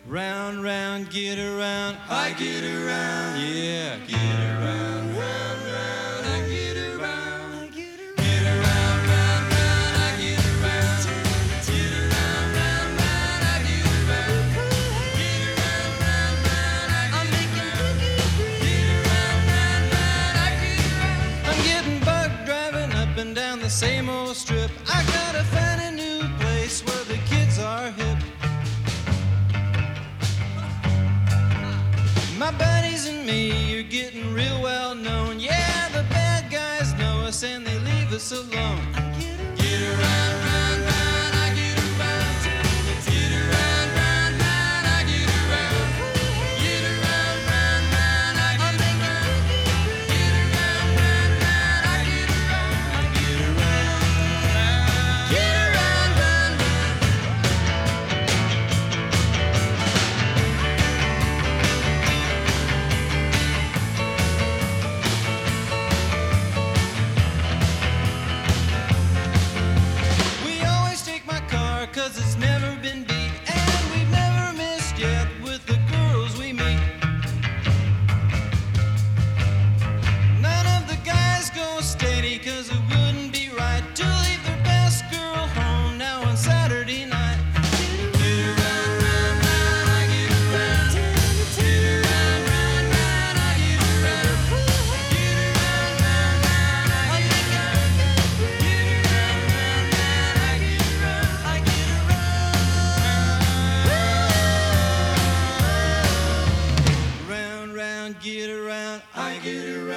Round, round, get around, I get around, yeah, get around, round, round, I get around, get around, round, round, I get around, get around, round, round, I get around, get around, round, round, I get around, get around, round, round, I get around. I'm getting bugged driving up and down the same old strip. I gotta find a new place where the kids are hip. My buddies and me are getting real well known. Yeah, the bad guys know us and they leave us alone. Get around, round, round, I get around. Get around, round, round, I get around. Get around, round, round, I get around. Get around, round, round, I get around. Get around, get around, round, we always take my car 'cause it's never been beat, and we've never missed yet with the girls we meet. None of the guys go steady 'cause it wouldn't be right to leave their best girl home now on Saturday night. Get around, round, round, I get around. Get around, round, round, I get around. Get around, round, round, I get around. Get around, round, round, I get around. I get around. Round, round, get around. I get around.